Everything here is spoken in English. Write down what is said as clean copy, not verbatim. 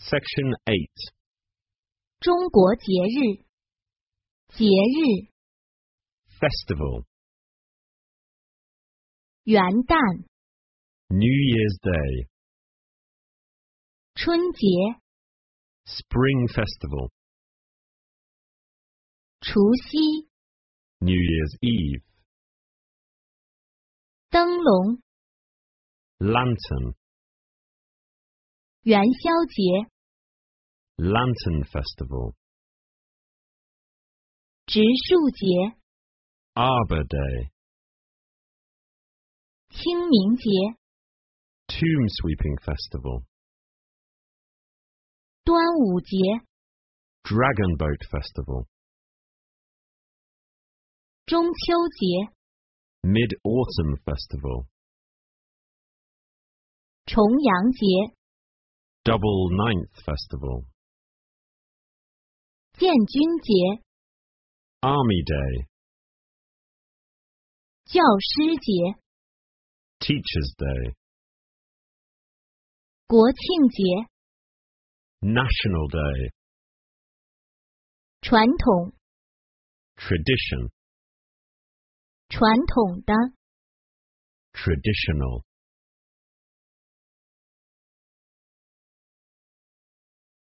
Section 8. 中国节日，节日， Festival. 元旦， New Year's Day. 春节， Spring Festival. 除夕， New Year's Eve. 灯笼， Lantern. 元宵节， Lantern Festival. 植树节， Arbor Day. 清明节， Tomb Sweeping Festival. 端午节， Dragon Boat Festival. 中秋节， Mid-Autumn Festival. 重阳节， Double Ninth Festival. 建军节， Army Day. 教师节， Teacher's Day. 国庆节， National Day. 传统， Tradition. 传统的。 Traditional.